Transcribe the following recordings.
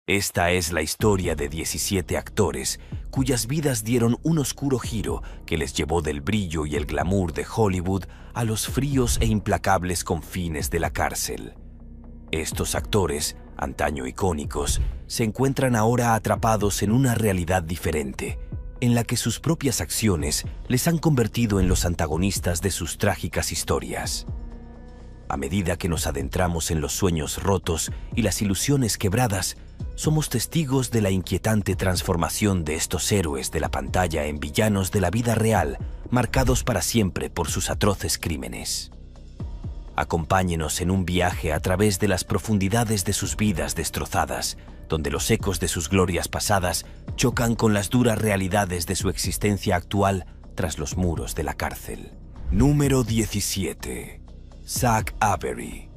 Esta es la historia de 17 actores cuyas vidas dieron un oscuro giro que les llevó del brillo y el glamour de Hollywood a los fríos e implacables confines de la cárcel. Estos actores, antaño icónicos, se encuentran ahora atrapados en una realidad diferente, en la que sus propias acciones les han convertido en los antagonistas de sus trágicas historias. A medida que nos adentramos en los sueños rotos y las ilusiones quebradas, somos testigos de la inquietante transformación de estos héroes de la pantalla en villanos de la vida real, marcados para siempre por sus atroces crímenes. Acompáñenos en un viaje a través de las profundidades de sus vidas destrozadas, donde los ecos de sus glorias pasadas chocan con las duras realidades de su existencia actual tras los muros de la cárcel. Número 17. Zach Avery.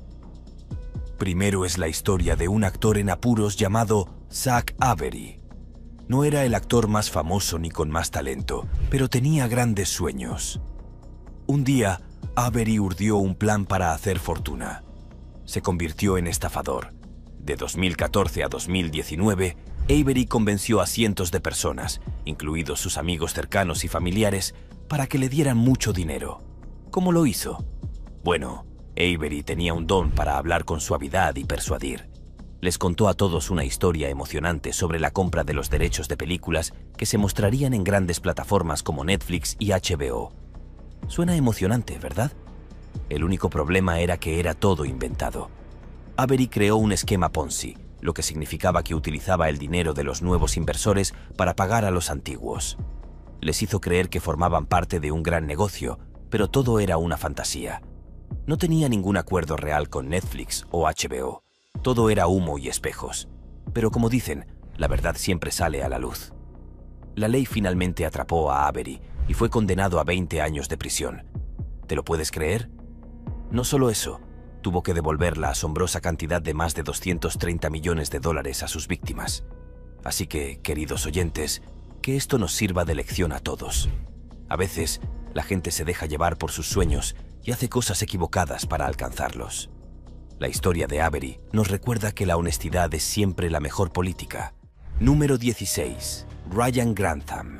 Primero es la historia de un actor en apuros llamado Zach Avery. No era el actor más famoso ni con más talento, pero tenía grandes sueños. Un día, Avery urdió un plan para hacer fortuna. Se convirtió en estafador. De 2014 a 2019, Avery convenció a cientos de personas, incluidos sus amigos cercanos y familiares, para que le dieran mucho dinero. ¿Cómo lo hizo? Bueno, Avery tenía un don para hablar con suavidad y persuadir. Les contó a todos una historia emocionante sobre la compra de los derechos de películas que se mostrarían en grandes plataformas como Netflix y HBO. Suena emocionante, ¿verdad? El único problema era que era todo inventado. Avery creó un esquema Ponzi, lo que significaba que utilizaba el dinero de los nuevos inversores para pagar a los antiguos. Les hizo creer que formaban parte de un gran negocio, pero todo era una fantasía. No tenía ningún acuerdo real con Netflix o HBO. Todo era humo y espejos. Pero como dicen, la verdad siempre sale a la luz. La ley finalmente atrapó a Avery y fue condenado a 20 años de prisión. ¿Te lo puedes creer? No solo eso, tuvo que devolver la asombrosa cantidad de más de 230 millones de dólares a sus víctimas. Así que, queridos oyentes, que esto nos sirva de lección a todos. A veces, la gente se deja llevar por sus sueños y hace cosas equivocadas para alcanzarlos. La historia de Avery nos recuerda que la honestidad es siempre la mejor política. Número 16. Ryan Grantham.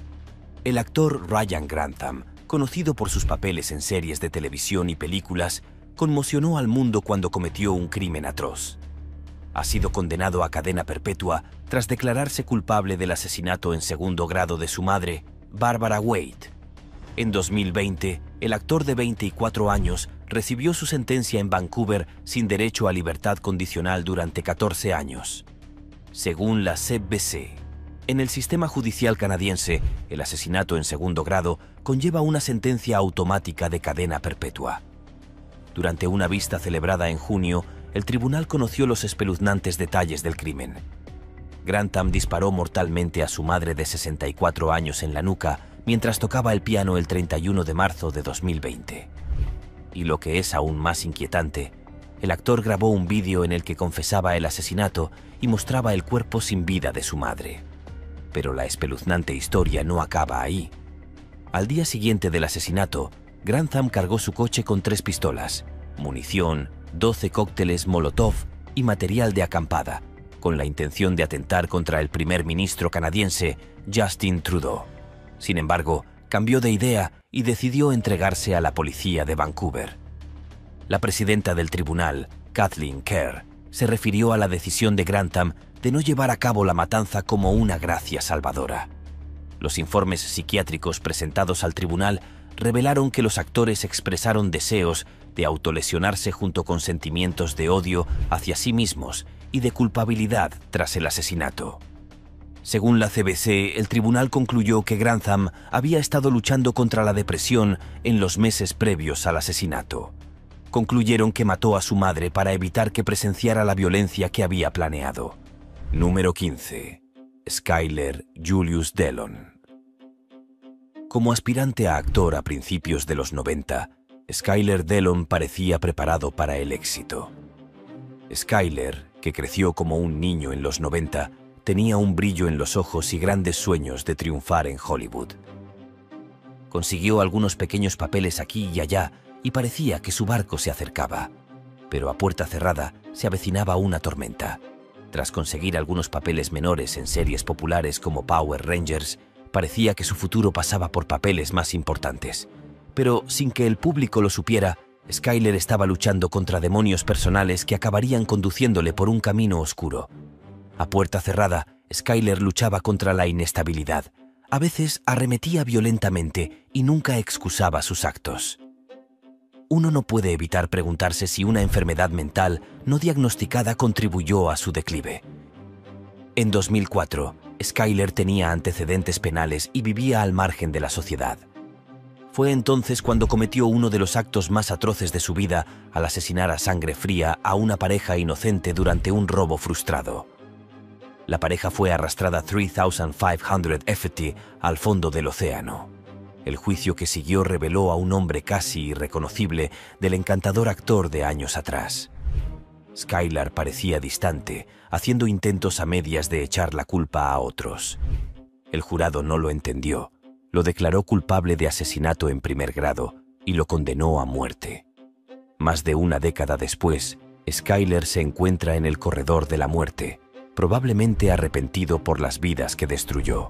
El actor Ryan Grantham, conocido por sus papeles en series de televisión y películas, conmocionó al mundo cuando cometió un crimen atroz. Ha sido condenado a cadena perpetua tras declararse culpable del asesinato en segundo grado de su madre, Barbara Wade. En 2020, el actor de 24 años recibió su sentencia en Vancouver sin derecho a libertad condicional durante 14 años. Según la CBC, en el sistema judicial canadiense, el asesinato en segundo grado conlleva una sentencia automática de cadena perpetua. Durante una vista celebrada en junio, el tribunal conoció los espeluznantes detalles del crimen. Grantham disparó mortalmente a su madre de 64 años en la nuca mientras tocaba el piano el 31 de marzo de 2020. Y lo que es aún más inquietante, el actor grabó un vídeo en el que confesaba el asesinato y mostraba el cuerpo sin vida de su madre. Pero la espeluznante historia no acaba ahí. Al día siguiente del asesinato, Grantham cargó su coche con 3 pistolas, munición, 12 cócteles Molotov y material de acampada, con la intención de atentar contra el primer ministro canadiense, Justin Trudeau. Sin embargo, cambió de idea y decidió entregarse a la policía de Vancouver. La presidenta del tribunal, Kathleen Kerr, se refirió a la decisión de Grantham de no llevar a cabo la matanza como una gracia salvadora. Los informes psiquiátricos presentados al tribunal revelaron que los actores expresaron deseos de autolesionarse junto con sentimientos de odio hacia sí mismos y de culpabilidad tras el asesinato. Según la CBC, el tribunal concluyó que Grantham había estado luchando contra la depresión en los meses previos al asesinato. Concluyeron que mató a su madre para evitar que presenciara la violencia que había planeado. Número 15. Skyler Julius Dellon. Como aspirante a actor a principios de los 90, Skyler Dellon parecía preparado para el éxito. Skyler, que creció como un niño en los 90, tenía un brillo en los ojos y grandes sueños de triunfar en Hollywood. Consiguió algunos pequeños papeles aquí y allá y parecía que su barco se acercaba. Pero a puerta cerrada se avecinaba una tormenta. Tras conseguir algunos papeles menores en series populares como Power Rangers, parecía que su futuro pasaba por papeles más importantes. Pero sin que el público lo supiera, Skyler estaba luchando contra demonios personales que acabarían conduciéndole por un camino oscuro. A puerta cerrada, Skyler luchaba contra la inestabilidad. A veces arremetía violentamente y nunca excusaba sus actos. Uno no puede evitar preguntarse si una enfermedad mental no diagnosticada contribuyó a su declive. En 2004, Skyler tenía antecedentes penales y vivía al margen de la sociedad. Fue entonces cuando cometió uno de los actos más atroces de su vida al asesinar a sangre fría a una pareja inocente durante un robo frustrado. La pareja fue arrastrada 3,500 ft al fondo del océano. El juicio que siguió reveló a un hombre casi irreconocible del encantador actor de años atrás. Skyler parecía distante, haciendo intentos a medias de echar la culpa a otros. El jurado no lo entendió, lo declaró culpable de asesinato en primer grado y lo condenó a muerte. Más de una década después, Skyler se encuentra en el corredor de la muerte, probablemente arrepentido por las vidas que destruyó.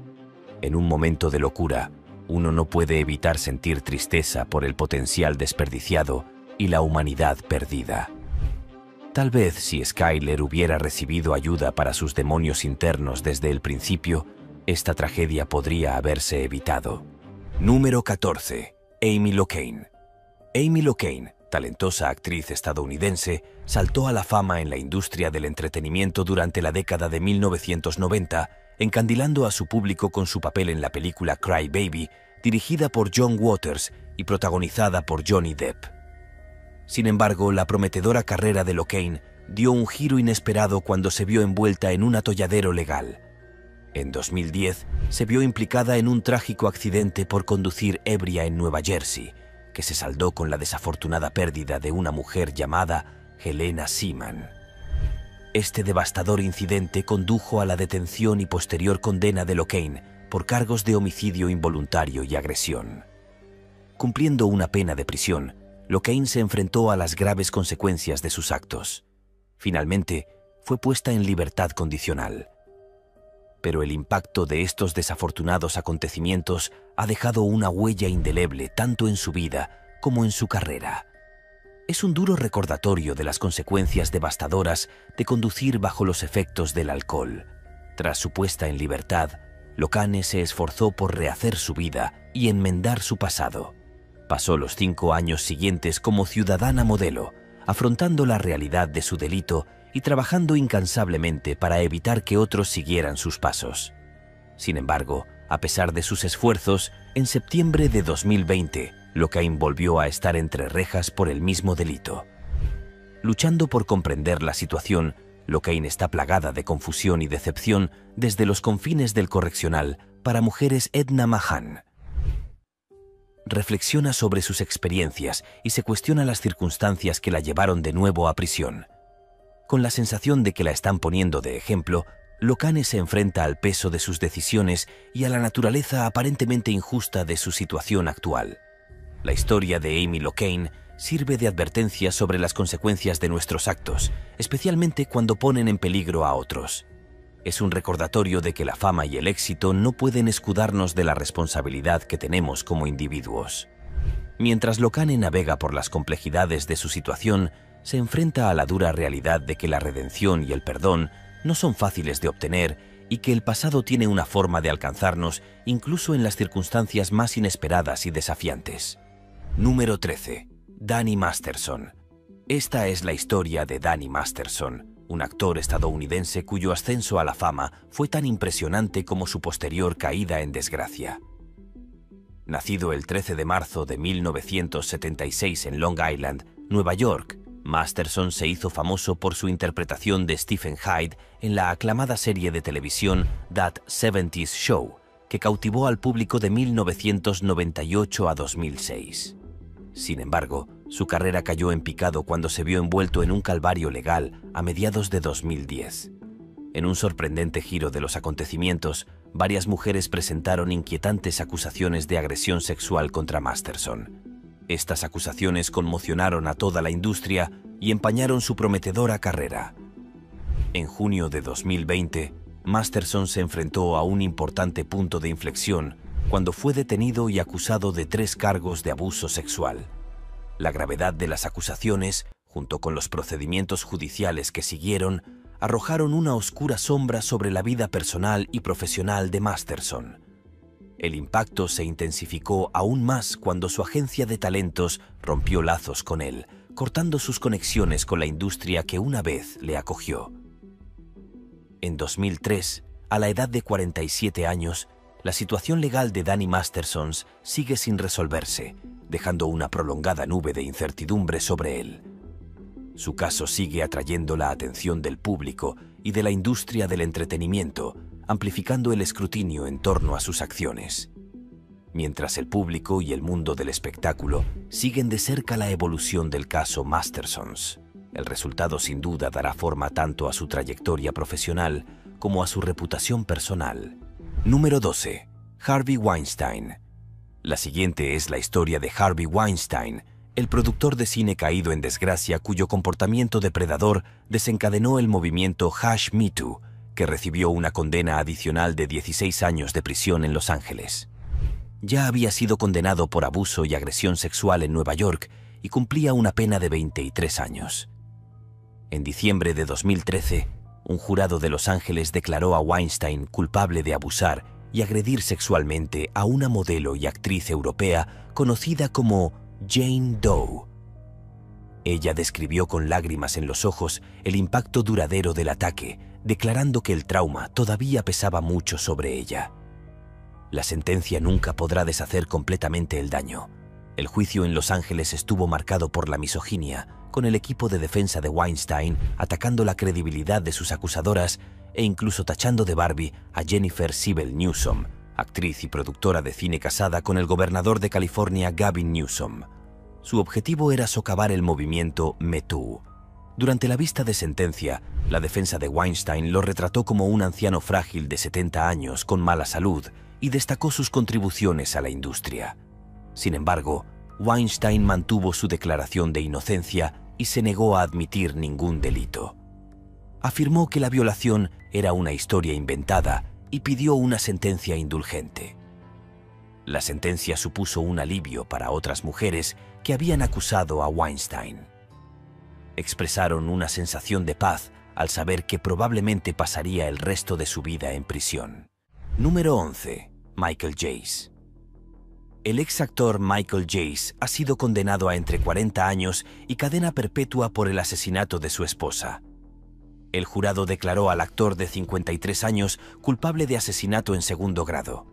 En un momento de locura, uno no puede evitar sentir tristeza por el potencial desperdiciado y la humanidad perdida. Tal vez si Skyler hubiera recibido ayuda para sus demonios internos desde el principio, esta tragedia podría haberse evitado. Número 14. Amy Locane. Amy Locane, talentosa actriz estadounidense, saltó a la fama en la industria del entretenimiento durante la década de 1990, encandilando a su público con su papel en la película Cry Baby, dirigida por John Waters y protagonizada por Johnny Depp. Sin embargo, la prometedora carrera de Locane dio un giro inesperado cuando se vio envuelta en un atolladero legal. En 2010, se vio implicada en un trágico accidente por conducir ebria en Nueva Jersey, que se saldó con la desafortunada pérdida de una mujer llamada Helena Seaman. Este devastador incidente condujo a la detención y posterior condena de Locane por cargos de homicidio involuntario y agresión. Cumpliendo una pena de prisión, Locane se enfrentó a las graves consecuencias de sus actos. Finalmente, fue puesta en libertad condicional. Pero el impacto de estos desafortunados acontecimientos ha dejado una huella indeleble tanto en su vida como en su carrera. Es un duro recordatorio de las consecuencias devastadoras de conducir bajo los efectos del alcohol. Tras su puesta en libertad, Locane se esforzó por rehacer su vida y enmendar su pasado. Pasó los 5 años siguientes como ciudadana modelo, afrontando la realidad de su delito y trabajando incansablemente para evitar que otros siguieran sus pasos. Sin embargo, a pesar de sus esfuerzos, en septiembre de 2020, Locane volvió a estar entre rejas por el mismo delito. Luchando por comprender la situación, Locane está plagada de confusión y decepción desde los confines del correccional para mujeres Edna Mahan. Reflexiona sobre sus experiencias y se cuestiona las circunstancias que la llevaron de nuevo a prisión. Con la sensación de que la están poniendo de ejemplo, Locane se enfrenta al peso de sus decisiones y a la naturaleza aparentemente injusta de su situación actual. La historia de Amy Locane sirve de advertencia sobre las consecuencias de nuestros actos, especialmente cuando ponen en peligro a otros. Es un recordatorio de que la fama y el éxito no pueden escudarnos de la responsabilidad que tenemos como individuos. Mientras Locane navega por las complejidades de su situación, se enfrenta a la dura realidad de que la redención y el perdón no son fáciles de obtener y que el pasado tiene una forma de alcanzarnos incluso en las circunstancias más inesperadas y desafiantes. Número 13. Danny Masterson. Esta es la historia de Danny Masterson, un actor estadounidense cuyo ascenso a la fama fue tan impresionante como su posterior caída en desgracia. Nacido el 13 de marzo de 1976 en Long Island, Nueva York, Masterson se hizo famoso por su interpretación de Stephen Hyde en la aclamada serie de televisión That 70's Show, que cautivó al público de 1998 a 2006. Sin embargo, su carrera cayó en picado cuando se vio envuelto en un calvario legal a mediados de 2010. En un sorprendente giro de los acontecimientos, varias mujeres presentaron inquietantes acusaciones de agresión sexual contra Masterson. Estas acusaciones conmocionaron a toda la industria y empañaron su prometedora carrera. En junio de 2020, Masterson se enfrentó a un importante punto de inflexión cuando fue detenido y acusado de 3 cargos de abuso sexual. La gravedad de las acusaciones, junto con los procedimientos judiciales que siguieron, arrojaron una oscura sombra sobre la vida personal y profesional de Masterson. El impacto se intensificó aún más cuando su agencia de talentos rompió lazos con él, cortando sus conexiones con la industria que una vez le acogió. En 2003, a la edad de 47 años, la situación legal de Danny Masterson sigue sin resolverse, dejando una prolongada nube de incertidumbre sobre él. Su caso sigue atrayendo la atención del público y de la industria del entretenimiento, amplificando el escrutinio en torno a sus acciones. Mientras el público y el mundo del espectáculo siguen de cerca la evolución del caso Masterson, el resultado sin duda dará forma tanto a su trayectoria profesional como a su reputación personal. Número 12. Harvey Weinstein. La siguiente es la historia de Harvey Weinstein, el productor de cine caído en desgracia cuyo comportamiento depredador desencadenó el movimiento #MeToo, que recibió una condena adicional de 16 años de prisión en Los Ángeles. Ya había sido condenado por abuso y agresión sexual en Nueva York y cumplía una pena de 23 años. En diciembre de 2013, un jurado de Los Ángeles declaró a Weinstein culpable de abusar y agredir sexualmente a una modelo y actriz europea conocida como Jane Doe. Ella describió con lágrimas en los ojos el impacto duradero del ataque, declarando que el trauma todavía pesaba mucho sobre ella. La sentencia nunca podrá deshacer completamente el daño. El juicio en Los Ángeles estuvo marcado por la misoginia, con el equipo de defensa de Weinstein atacando la credibilidad de sus acusadoras e incluso tachando de Barbie a Jennifer Siebel Newsom, actriz y productora de cine casada con el gobernador de California Gavin Newsom. Su objetivo era socavar el movimiento #MeToo. Durante la vista de sentencia, la defensa de Weinstein lo retrató como un anciano frágil de 70 años con mala salud y destacó sus contribuciones a la industria. Sin embargo, Weinstein mantuvo su declaración de inocencia y se negó a admitir ningún delito. Afirmó que la violación era una historia inventada y pidió una sentencia indulgente. La sentencia supuso un alivio para otras mujeres que habían acusado a Weinstein. Expresaron una sensación de paz al saber que probablemente pasaría el resto de su vida en prisión. Número 11. Michael Jace. El ex actor Michael Jace ha sido condenado a entre 40 años y cadena perpetua por el asesinato de su esposa. El jurado declaró al actor de 53 años culpable de asesinato en segundo grado.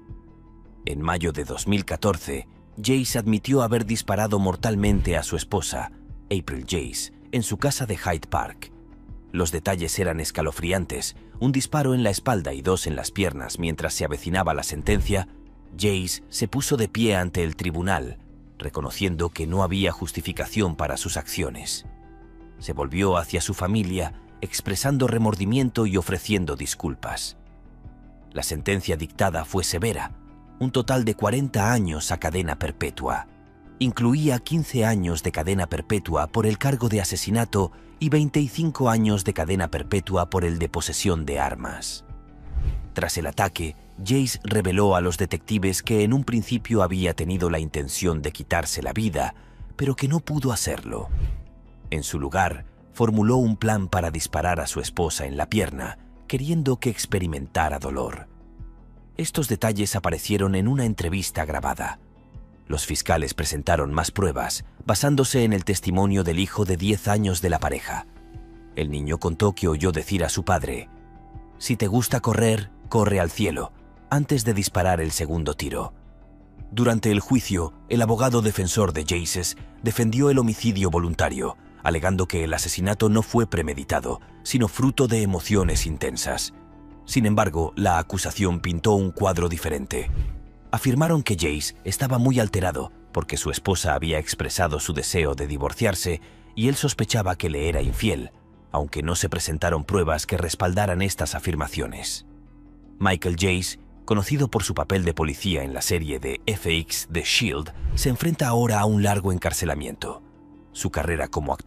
En mayo de 2014, Jace admitió haber disparado mortalmente a su esposa, April Jace, en su casa de Hyde Park. Los detalles eran escalofriantes: un disparo en la espalda y 2 en las piernas. Mientras se avecinaba la sentencia, Jace se puso de pie ante el tribunal, reconociendo que no había justificación para sus acciones. Se volvió hacia su familia, expresando remordimiento y ofreciendo disculpas. La sentencia dictada fue severa, un total de 40 años a cadena perpetua. Incluía 15 años de cadena perpetua por el cargo de asesinato y 25 años de cadena perpetua por el de posesión de armas. Tras el ataque, Jace reveló a los detectives que en un principio había tenido la intención de quitarse la vida, pero que no pudo hacerlo. En su lugar, formuló un plan para disparar a su esposa en la pierna, queriendo que experimentara dolor. Estos detalles aparecieron en una entrevista grabada. Los fiscales presentaron más pruebas, basándose en el testimonio del hijo de 10 años de la pareja. El niño contó que oyó decir a su padre: «Si te gusta correr, corre al cielo», antes de disparar el segundo tiro. Durante el juicio, el abogado defensor de Jace defendió el homicidio voluntario, alegando que el asesinato no fue premeditado, sino fruto de emociones intensas. Sin embargo, la acusación pintó un cuadro diferente. Afirmaron que Jace estaba muy alterado porque su esposa había expresado su deseo de divorciarse y él sospechaba que le era infiel, aunque no se presentaron pruebas que respaldaran estas afirmaciones. Michael Jace, conocido por su papel de policía en la serie de FX The Shield, se enfrenta ahora a un largo encarcelamiento. Su carrera como actor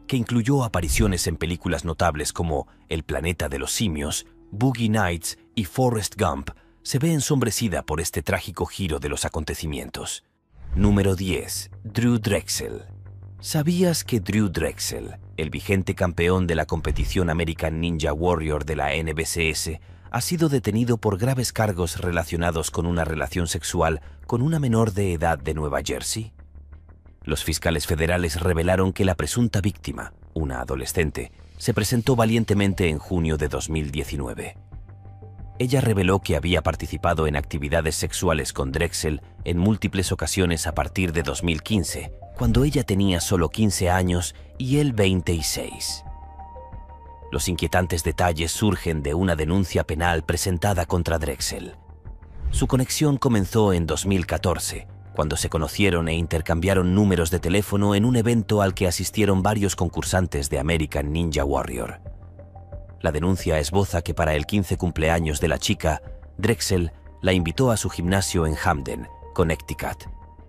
que incluyó apariciones en películas notables como El planeta de los simios, Boogie Nights y Forrest Gump, se ve ensombrecida por este trágico giro de los acontecimientos. Número 10. Drew Drexel. ¿Sabías que Drew Drexel, el vigente campeón de la competición American Ninja Warrior de la NBCS, ha sido detenido por graves cargos relacionados con una relación sexual con una menor de edad de Nueva Jersey? Los fiscales federales revelaron que la presunta víctima, una adolescente, se presentó valientemente en junio de 2019. Ella reveló que había participado en actividades sexuales con Drexel en múltiples ocasiones a partir de 2015, cuando ella tenía solo 15 años y él 26. Los inquietantes detalles surgen de una denuncia penal presentada contra Drexel. Su conexión comenzó en 2014, cuando se conocieron e intercambiaron números de teléfono en un evento al que asistieron varios concursantes de American Ninja Warrior. La denuncia esboza que para el 15 cumpleaños de la chica, Drexel la invitó a su gimnasio en Hamden, Connecticut.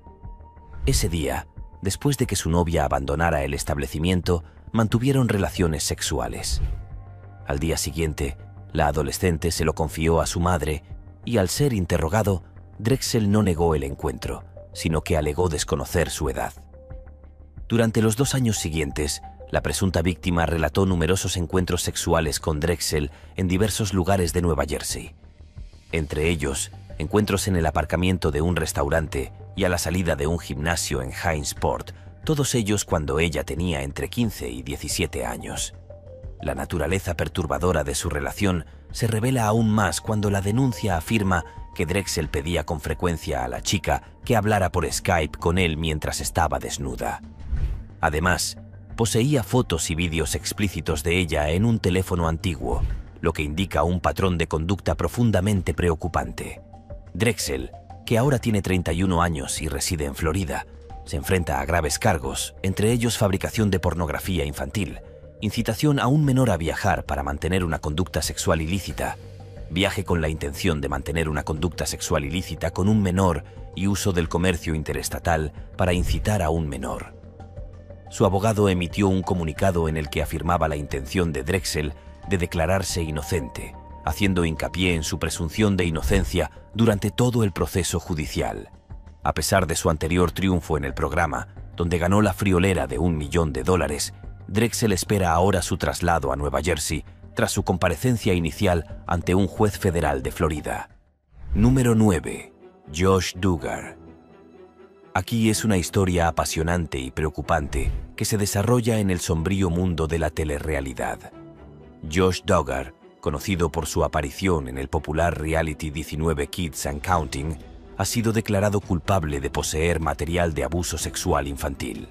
Ese día, después de que su novia abandonara el establecimiento, mantuvieron relaciones sexuales. Al día siguiente, la adolescente se lo confió a su madre y, al ser interrogado, Drexel no negó el encuentro, sino que alegó desconocer su edad. Durante los 2 años siguientes, la presunta víctima relató numerosos encuentros sexuales con Drexel en diversos lugares de Nueva Jersey. Entre ellos, encuentros en el aparcamiento de un restaurante y a la salida de un gimnasio en Hynesport, todos ellos cuando ella tenía entre 15 y 17 años. La naturaleza perturbadora de su relación se revela aún más cuando la denuncia afirma que Drexel pedía con frecuencia a la chica que hablara por Skype con él mientras estaba desnuda. Además, poseía fotos y vídeos explícitos de ella en un teléfono antiguo, lo que indica un patrón de conducta profundamente preocupante. Drexel, que ahora tiene 31 años y reside en Florida, se enfrenta a graves cargos, entre ellos fabricación de pornografía infantil, incitación a un menor a viajar para mantener una conducta sexual ilícita, viaje con la intención de mantener una conducta sexual ilícita con un menor y uso del comercio interestatal para incitar a un menor. Su abogado emitió un comunicado en el que afirmaba la intención de Drexel de declararse inocente, haciendo hincapié en su presunción de inocencia durante todo el proceso judicial. A pesar de su anterior triunfo en el programa, donde ganó la friolera de $1 millón, Drexel espera ahora su traslado a Nueva Jersey tras su comparecencia inicial ante un juez federal de Florida. Número 9. Josh Duggar. Aquí es una historia apasionante y preocupante que se desarrolla en el sombrío mundo de la telerrealidad. Josh Duggar, conocido por su aparición en el popular reality 19 Kids and Counting, ha sido declarado culpable de poseer material de abuso sexual infantil.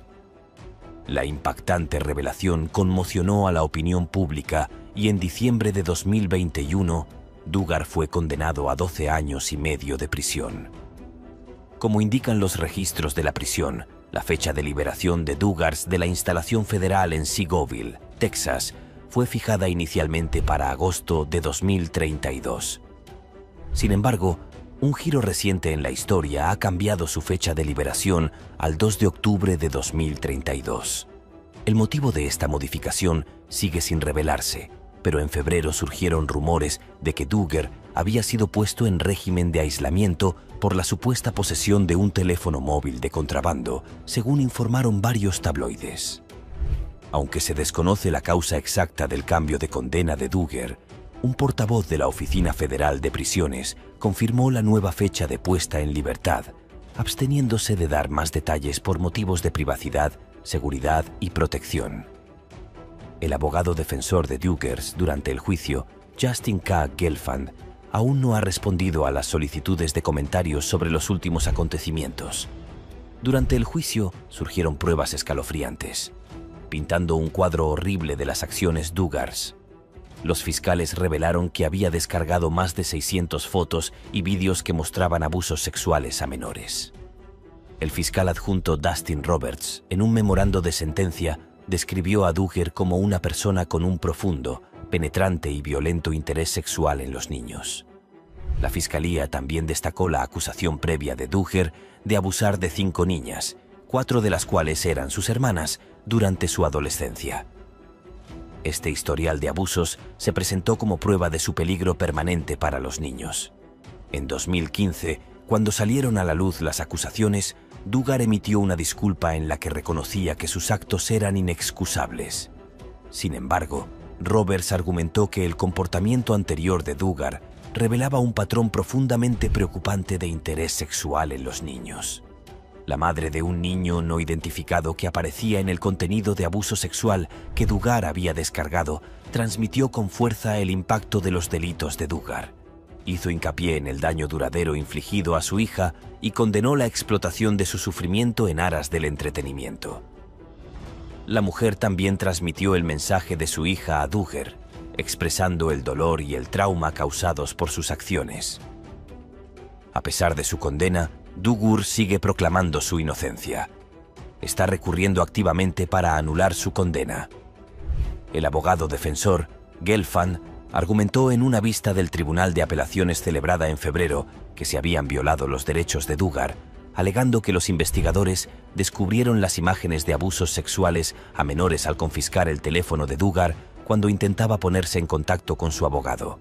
La impactante revelación conmocionó a la opinión pública y en diciembre de 2021, Duggar fue condenado a 12 años y medio de prisión. Como indican los registros de la prisión, la fecha de liberación de Duggar de la instalación federal en Seagoville, Texas, fue fijada inicialmente para agosto de 2032. Sin embargo, un giro reciente en la historia ha cambiado su fecha de liberación al 2 de octubre de 2032. El motivo de esta modificación sigue sin revelarse, pero en febrero surgieron rumores de que Duggar había sido puesto en régimen de aislamiento por la supuesta posesión de un teléfono móvil de contrabando, según informaron varios tabloides. Aunque se desconoce la causa exacta del cambio de condena de Duggar, un portavoz de la Oficina Federal de Prisiones confirmó la nueva fecha de puesta en libertad, absteniéndose de dar más detalles por motivos de privacidad, seguridad y protección. El abogado defensor de Duggar durante el juicio, Justin K. Gelfand, aún no ha respondido a las solicitudes de comentarios sobre los últimos acontecimientos. Durante el juicio surgieron pruebas escalofriantes, pintando un cuadro horrible de las acciones Duggar. Los fiscales revelaron que había descargado más de 600 fotos y vídeos que mostraban abusos sexuales a menores. El fiscal adjunto Dustin Roberts, en un memorando de sentencia, describió a Duggar como una persona con un profundo, penetrante y violento interés sexual en los niños. La fiscalía también destacó la acusación previa de Duggar de abusar de 5 niñas, 4 de las cuales eran sus hermanas, durante su adolescencia. Este historial de abusos se presentó como prueba de su peligro permanente para los niños. En 2015, cuando salieron a la luz las acusaciones, Duggar emitió una disculpa en la que reconocía que sus actos eran inexcusables. Sin embargo, Roberts argumentó que el comportamiento anterior de Duggar revelaba un patrón profundamente preocupante de interés sexual en los niños. La madre de un niño no identificado que aparecía en el contenido de abuso sexual que Duggar había descargado transmitió con fuerza el impacto de los delitos de Duggar. Hizo hincapié en el daño duradero infligido a su hija y condenó la explotación de su sufrimiento en aras del entretenimiento. La mujer también transmitió el mensaje de su hija a Duggar, expresando el dolor y el trauma causados por sus acciones. A pesar de su condena, Duggar sigue proclamando su inocencia. Está recurriendo activamente para anular su condena. El abogado defensor, Gelfand, argumentó en una vista del Tribunal de Apelaciones celebrada en febrero que se habían violado los derechos de Duggar, alegando que los investigadores descubrieron las imágenes de abusos sexuales a menores al confiscar el teléfono de Duggar cuando intentaba ponerse en contacto con su abogado.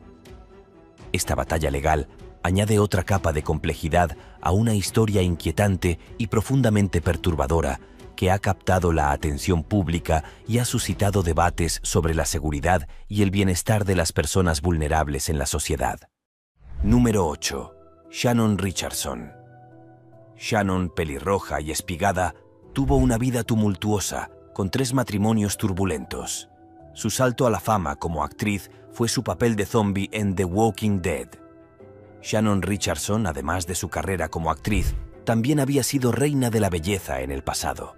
Esta batalla legal añade otra capa de complejidad a una historia inquietante y profundamente perturbadora que ha captado la atención pública y ha suscitado debates sobre la seguridad y el bienestar de las personas vulnerables en la sociedad. Número 8. Shannon Richardson. Shannon, pelirroja y espigada, tuvo una vida tumultuosa, con 3 matrimonios turbulentos. Su salto a la fama como actriz fue su papel de zombie en The Walking Dead. Shannon Richardson, además de su carrera como actriz, también había sido reina de la belleza en el pasado.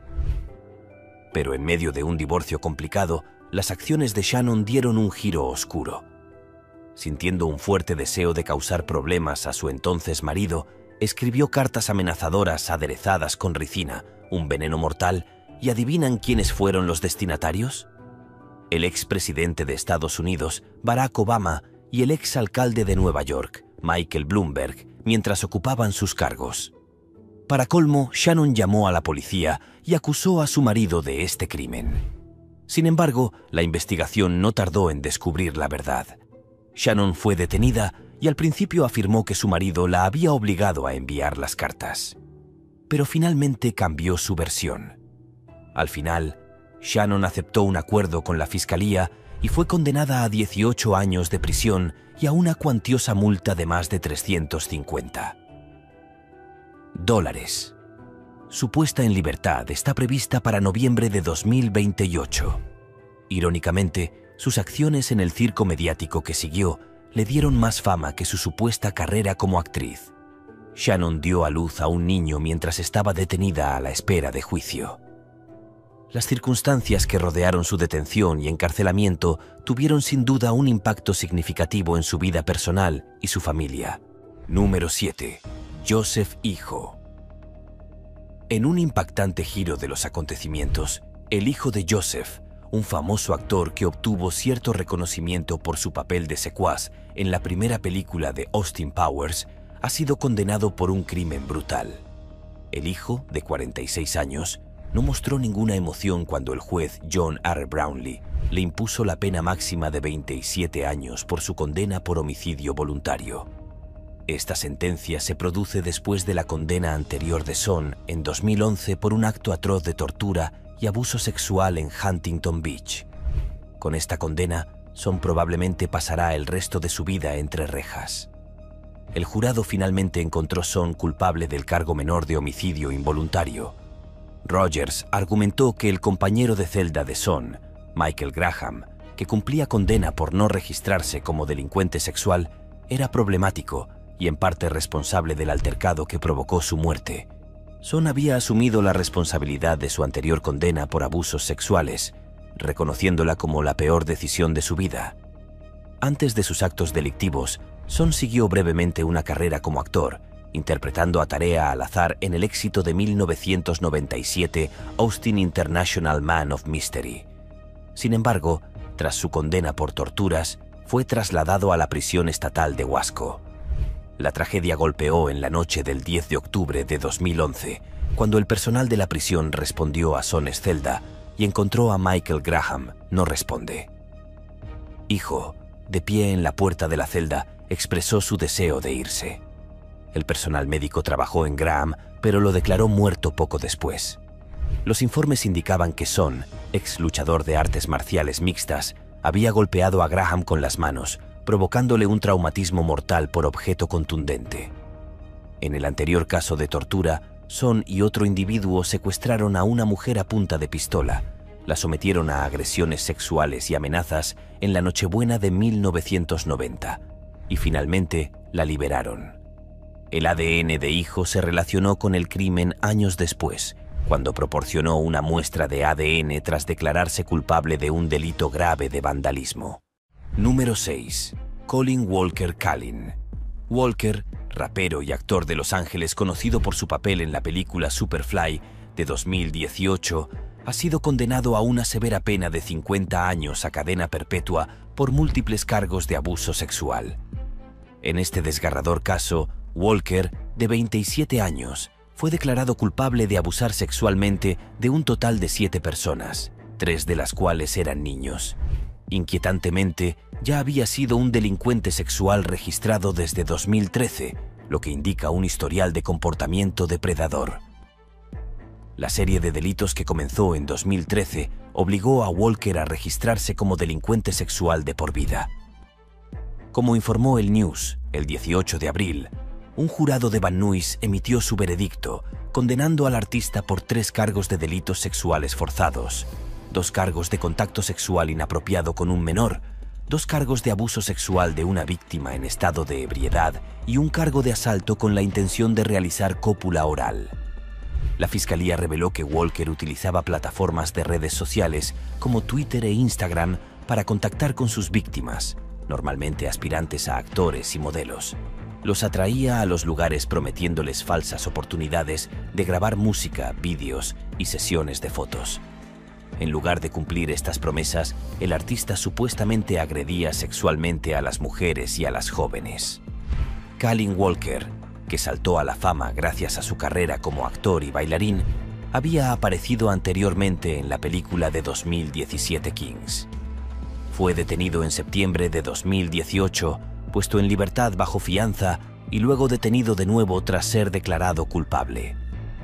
Pero en medio de un divorcio complicado, las acciones de Shannon dieron un giro oscuro. Sintiendo un fuerte deseo de causar problemas a su entonces marido, escribió cartas amenazadoras aderezadas con ricina, un veneno mortal, y ¿adivinan quiénes fueron los destinatarios? El expresidente de Estados Unidos, Barack Obama, y el exalcalde de Nueva York, Michael Bloomberg, mientras ocupaban sus cargos. Para colmo, Shannon llamó a la policía y acusó a su marido de este crimen. Sin embargo, la investigación no tardó en descubrir la verdad. Shannon fue detenida y al principio afirmó que su marido la había obligado a enviar las cartas. Pero finalmente cambió su versión. Al final, Shannon aceptó un acuerdo con la fiscalía y fue condenada a 18 años de prisión y a una cuantiosa multa de más de $350. Su puesta en libertad está prevista para noviembre de 2028. Irónicamente, sus acciones en el circo mediático que siguió le dieron más fama que su supuesta carrera como actriz. Shannon dio a luz a un niño mientras estaba detenida a la espera de juicio. Las circunstancias que rodearon su detención y encarcelamiento tuvieron sin duda un impacto significativo en su vida personal y su familia. Número 7. Joseph hijo. En un impactante giro de los acontecimientos, el hijo de Joseph, un famoso actor que obtuvo cierto reconocimiento por su papel de secuaz en la primera película de Austin Powers, ha sido condenado por un crimen brutal. El hijo, de 46 años, no mostró ninguna emoción cuando el juez John R. Brownlee le impuso la pena máxima de 27 años por su condena por homicidio voluntario. Esta sentencia se produce después de la condena anterior de Son en 2011 por un acto atroz de tortura y abuso sexual en Huntington Beach. Con esta condena, Son probablemente pasará el resto de su vida entre rejas. El jurado finalmente encontró Son culpable del cargo menor de homicidio involuntario. Rogers argumentó que el compañero de celda de Son, Michael Graham, que cumplía condena por no registrarse como delincuente sexual, era problemático y en parte responsable del altercado que provocó su muerte. Son había asumido la responsabilidad de su anterior condena por abusos sexuales, reconociéndola como la peor decisión de su vida. Antes de sus actos delictivos, Son siguió brevemente una carrera como actor, interpretando a Tarea al azar en el éxito de 1997 Austin International Man of Mystery. Sin embargo, tras su condena por torturas, fue trasladado a la prisión estatal de Wasco. La tragedia golpeó en la noche del 10 de octubre de 2011, cuando el personal de la prisión respondió a Sones celda y encontró a Michael Graham no responde. Hijo, de pie en la puerta de la celda, expresó su deseo de irse. El personal médico trabajó en Graham, pero lo declaró muerto poco después. Los informes indicaban que Son, ex luchador de artes marciales mixtas, había golpeado a Graham con las manos, provocándole un traumatismo mortal por objeto contundente. En el anterior caso de tortura, Son y otro individuo secuestraron a una mujer a punta de pistola, la sometieron a agresiones sexuales y amenazas en la Nochebuena de 1990 y finalmente la liberaron. El ADN de Hijo se relacionó con el crimen años después, cuando proporcionó una muestra de ADN tras declararse culpable de un delito grave de vandalismo. Número 6. Colin Walker Kalin. Walker, rapero y actor de Los Ángeles conocido por su papel en la película Superfly de 2018, ha sido condenado a una severa pena de 50 años a cadena perpetua por múltiples cargos de abuso sexual. En este desgarrador caso, Walker, de 27 años, fue declarado culpable de abusar sexualmente de un total de 7 personas, 3 de las cuales eran niños. Inquietantemente, ya había sido un delincuente sexual registrado desde 2013, lo que indica un historial de comportamiento depredador. La serie de delitos que comenzó en 2013 obligó a Walker a registrarse como delincuente sexual de por vida. Como informó el News, el 18 de abril, un jurado de Van Nuys emitió su veredicto, condenando al artista por 3 cargos de delitos sexuales forzados, 2 cargos de contacto sexual inapropiado con un menor, 2 cargos de abuso sexual de una víctima en estado de ebriedad y un cargo de asalto con la intención de realizar cópula oral. La fiscalía reveló que Walker utilizaba plataformas de redes sociales como Twitter e Instagram para contactar con sus víctimas, normalmente aspirantes a actores y modelos. Los atraía a los lugares prometiéndoles falsas oportunidades de grabar música, vídeos y sesiones de fotos. En lugar de cumplir estas promesas, el artista supuestamente agredía sexualmente a las mujeres y a las jóvenes. Kalin Walker, que saltó a la fama gracias a su carrera como actor y bailarín, había aparecido anteriormente en la película de 2017 Kings. Fue detenido en septiembre de 2018, puesto en libertad bajo fianza y luego detenido de nuevo tras ser declarado culpable.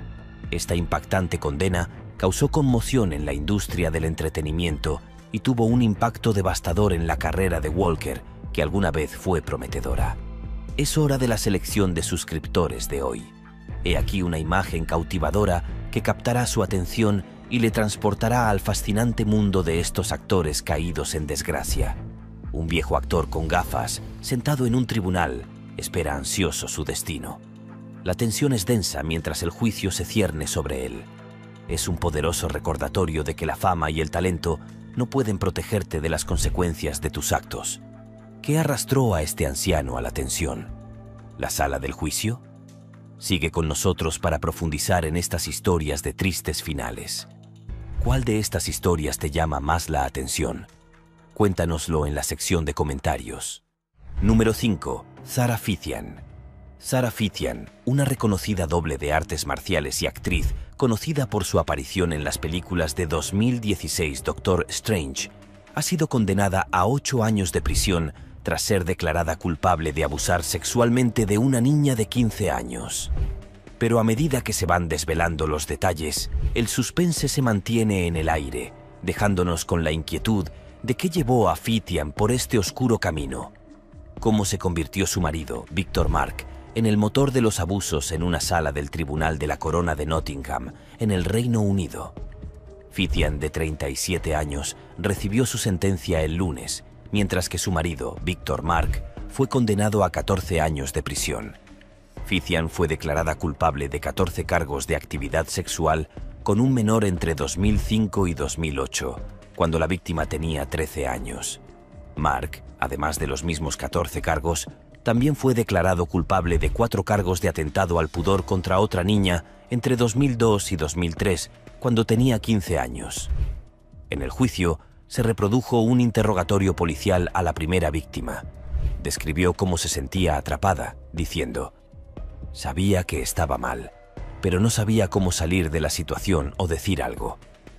Esta impactante condena causó conmoción en la industria del entretenimiento y tuvo un impacto devastador en la carrera de Walker, que alguna vez fue prometedora. Es hora de la selección de suscriptores de hoy. He aquí una imagen cautivadora que captará su atención y le transportará al fascinante mundo de estos actores caídos en desgracia. Un viejo actor con gafas, sentado en un tribunal, espera ansioso su destino. La tensión es densa mientras el juicio se cierne sobre él. Es un poderoso recordatorio de que la fama y el talento no pueden protegerte de las consecuencias de tus actos. ¿Qué arrastró a este anciano a la tensión? ¿La sala del juicio? Sigue con nosotros para profundizar en estas historias de tristes finales. ¿Cuál de estas historias te llama más la atención? Cuéntanoslo en la sección de comentarios. Número 5. Sarah Fithian. Sarah Fithian, una reconocida doble de artes marciales y actriz, conocida por su aparición en las películas de 2016 Doctor Strange, ha sido condenada a 8 años de prisión tras ser declarada culpable de abusar sexualmente de una niña de 15 años. Pero a medida que se van desvelando los detalles, el suspense se mantiene en el aire, dejándonos con la inquietud de qué llevó a Fithian por este oscuro camino. ¿Cómo se convirtió su marido, Victor Mark, en el motor de los abusos en una sala del Tribunal de la Corona de Nottingham, en el Reino Unido? Fithian, de 37 años, recibió su sentencia el lunes, mientras que su marido, Victor Mark, fue condenado a 14 años de prisión. Fithian fue declarada culpable de 14 cargos de actividad sexual con un menor entre 2005 y 2008, cuando la víctima tenía 13 años. Mark, además de los mismos 14 cargos, también fue declarado culpable de 4 cargos de atentado al pudor contra otra niña entre 2002 y 2003, cuando tenía 15 años. En el juicio, se reprodujo un interrogatorio policial a la primera víctima. Describió cómo se sentía atrapada, diciendo: «Sabía que estaba mal, pero no sabía cómo salir de la situación o decir algo».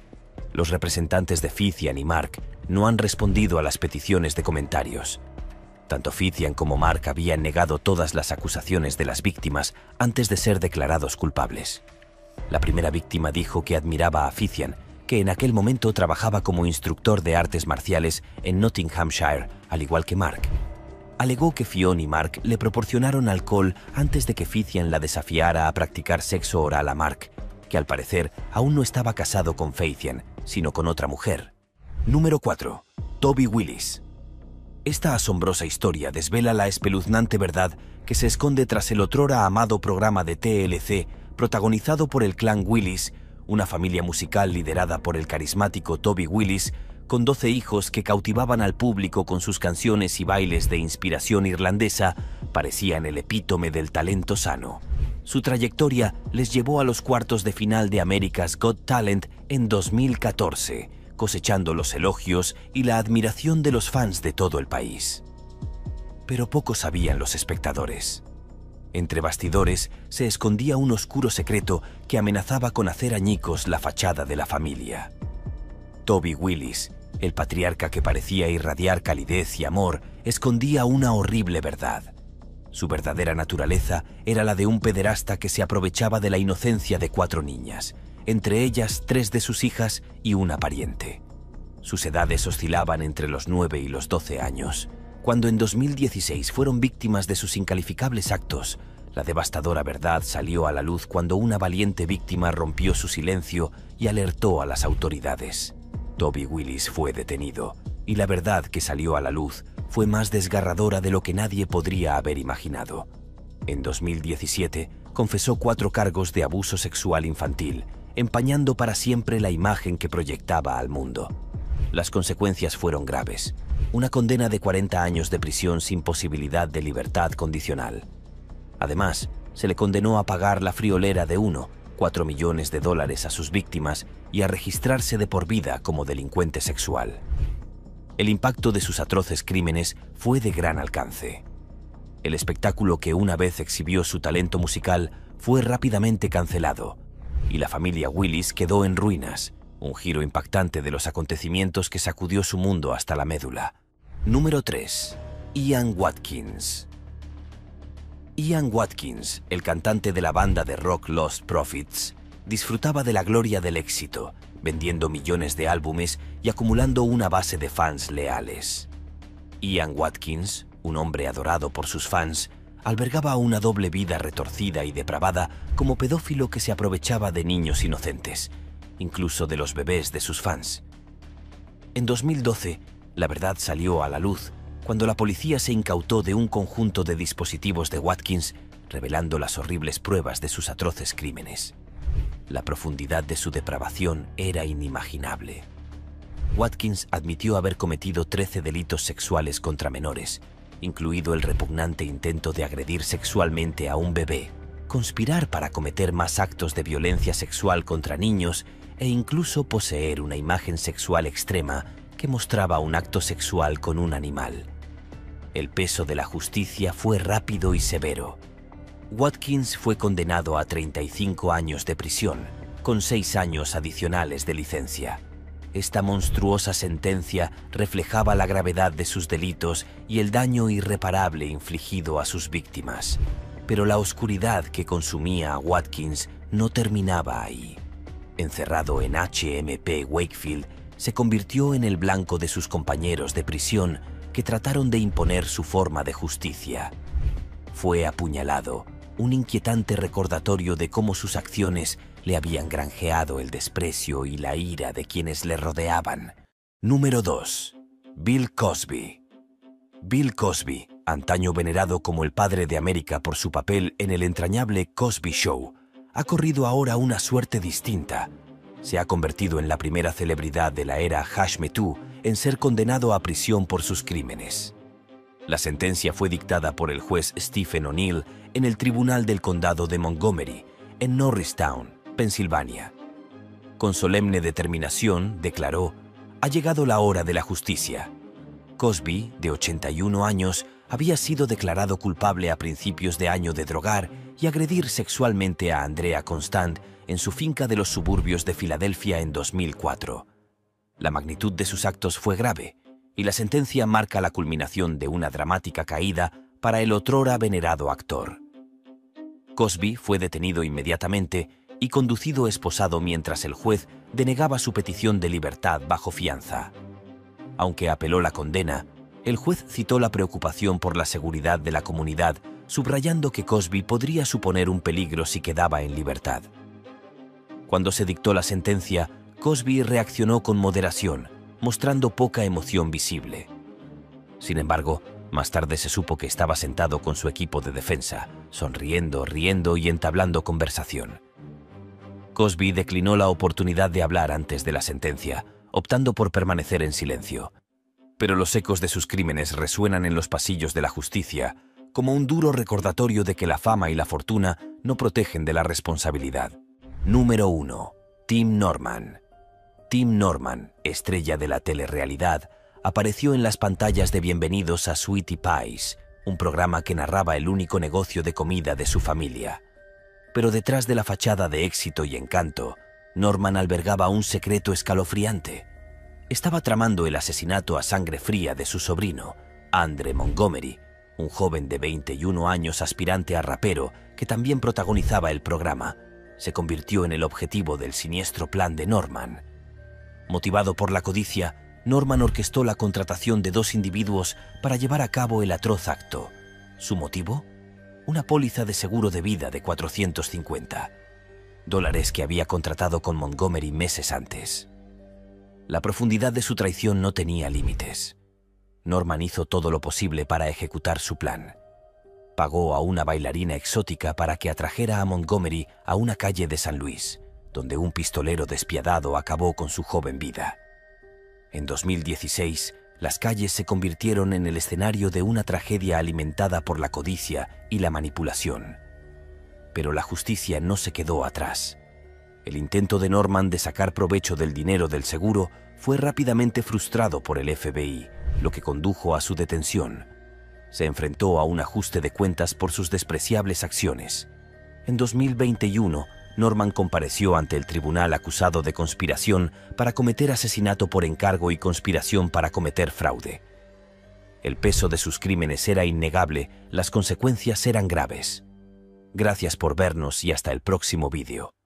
Los representantes de Fithian y Mark no han respondido a las peticiones de comentarios. Tanto Fithian como Mark habían negado todas las acusaciones de las víctimas antes de ser declarados culpables. La primera víctima dijo que admiraba a Fithian, que en aquel momento trabajaba como instructor de artes marciales en Nottinghamshire, al igual que Mark. Alegó que Fionn y Mark le proporcionaron alcohol antes de que Fithian la desafiara a practicar sexo oral a Mark, que al parecer aún no estaba casado con Fithian, sino con otra mujer. Número 4. Toby Willis. Esta asombrosa historia desvela la espeluznante verdad que se esconde tras el otrora amado programa de TLC protagonizado por el clan Willis, una familia musical liderada por el carismático Toby Willis, con 12 hijos que cautivaban al público con sus canciones y bailes de inspiración irlandesa. Parecían el epítome del talento sano. Su trayectoria les llevó a los cuartos de final de America's Got Talent en 2014, cosechando los elogios y la admiración de los fans de todo el país. Pero poco sabían los espectadores. Entre bastidores se escondía un oscuro secreto que amenazaba con hacer añicos la fachada de la familia. Toby Willis, el patriarca que parecía irradiar calidez y amor, escondía una horrible verdad. Su verdadera naturaleza era la de un pederasta que se aprovechaba de la inocencia de 4 niñas, entre ellas 3 de sus hijas y una pariente. Sus edades oscilaban entre los 9 y los 12 años. Cuando en 2016 fueron víctimas de sus incalificables actos, la devastadora verdad salió a la luz cuando una valiente víctima rompió su silencio y alertó a las autoridades. Toby Willis fue detenido, y la verdad que salió a la luz fue más desgarradora de lo que nadie podría haber imaginado. En 2017 confesó 4 cargos de abuso sexual infantil, empañando para siempre la imagen que proyectaba al mundo. Las consecuencias fueron graves: una condena de 40 años de prisión sin posibilidad de libertad condicional. Además, se le condenó a pagar la friolera de $4 millones a sus víctimas y a registrarse de por vida como delincuente sexual. El impacto de sus atroces crímenes fue de gran alcance. El espectáculo que una vez exhibió su talento musical fue rápidamente cancelado, y la familia Willis quedó en ruinas, un giro impactante de los acontecimientos que sacudió su mundo hasta la médula. Número 3. Ian Watkins. Ian Watkins, el cantante de la banda de rock Lost Prophets, disfrutaba de la gloria del éxito, vendiendo millones de álbumes y acumulando una base de fans leales. Ian Watkins, un hombre adorado por sus fans, albergaba una doble vida retorcida y depravada como pedófilo que se aprovechaba de niños inocentes, incluso de los bebés de sus fans. En 2012, la verdad salió a la luz cuando la policía se incautó de un conjunto de dispositivos de Watkins, revelando las horribles pruebas de sus atroces crímenes. La profundidad de su depravación era inimaginable. Watkins admitió haber cometido 13 delitos sexuales contra menores, incluido el repugnante intento de agredir sexualmente a un bebé, conspirar para cometer más actos de violencia sexual contra niños e incluso poseer una imagen sexual extrema que mostraba un acto sexual con un animal. El peso de la justicia fue rápido y severo. Watkins fue condenado a 35 años de prisión, con 6 años adicionales de licencia. Esta monstruosa sentencia reflejaba la gravedad de sus delitos y el daño irreparable infligido a sus víctimas. Pero la oscuridad que consumía a Watkins no terminaba ahí. Encerrado en HMP Wakefield, se convirtió en el blanco de sus compañeros de prisión que trataron de imponer su forma de justicia. Fue apuñalado, un inquietante recordatorio de cómo sus acciones le habían granjeado el desprecio y la ira de quienes le rodeaban. Número 2. Bill Cosby. Bill Cosby, antaño venerado como el padre de América por su papel en el entrañable Cosby Show, ha corrido ahora una suerte distinta. Se ha convertido en la primera celebridad de la era Hash Me Too en ser condenado a prisión por sus crímenes. La sentencia fue dictada por el juez Stephen O'Neill en el Tribunal del Condado de Montgomery, en Norristown, Pensilvania. Con solemne determinación, declaró: «Ha llegado la hora de la justicia». Cosby, de 81 años, había sido declarado culpable a principios de año de drogar y agredir sexualmente a Andrea Constant en su finca de los suburbios de Filadelfia en 2004. La magnitud de sus actos fue grave, y la sentencia marca la culminación de una dramática caída para el otrora venerado actor. Cosby fue detenido inmediatamente y conducido esposado mientras el juez denegaba su petición de libertad bajo fianza. Aunque apeló la condena, el juez citó la preocupación por la seguridad de la comunidad, subrayando que Cosby podría suponer un peligro si quedaba en libertad. Cuando se dictó la sentencia, Cosby reaccionó con moderación, mostrando poca emoción visible. Sin embargo, más tarde se supo que estaba sentado con su equipo de defensa, sonriendo, riendo y entablando conversación. Cosby declinó la oportunidad de hablar antes de la sentencia, optando por permanecer en silencio. Pero los ecos de sus crímenes resuenan en los pasillos de la justicia, como un duro recordatorio de que la fama y la fortuna no protegen de la responsabilidad. Número 1. Tim Norman. Tim Norman, estrella de la telerrealidad, apareció en las pantallas de Bienvenidos a Sweetie Pies, un programa que narraba el único negocio de comida de su familia. Pero detrás de la fachada de éxito y encanto, Norman albergaba un secreto escalofriante. Estaba tramando el asesinato a sangre fría de su sobrino, Andre Montgomery, un joven de 21 años aspirante a rapero que también protagonizaba el programa. Se convirtió en el objetivo del siniestro plan de Norman. Motivado por la codicia, Norman orquestó la contratación de 2 individuos para llevar a cabo el atroz acto. ¿Su motivo? Una póliza de seguro de vida de $450 que había contratado con Montgomery meses antes. La profundidad de su traición no tenía límites. Norman hizo todo lo posible para ejecutar su plan. Pagó a una bailarina exótica para que atrajera a Montgomery a una calle de San Luis, donde un pistolero despiadado acabó con su joven vida. En 2016, las calles se convirtieron en el escenario de una tragedia alimentada por la codicia y la manipulación. Pero la justicia no se quedó atrás. El intento de Norman de sacar provecho del dinero del seguro fue rápidamente frustrado por el FBI, lo que condujo a su detención. Se enfrentó a un ajuste de cuentas por sus despreciables acciones. En 2021, Norman compareció ante el tribunal acusado de conspiración para cometer asesinato por encargo y conspiración para cometer fraude. El peso de sus crímenes era innegable, las consecuencias eran graves. Gracias por vernos y hasta el próximo vídeo.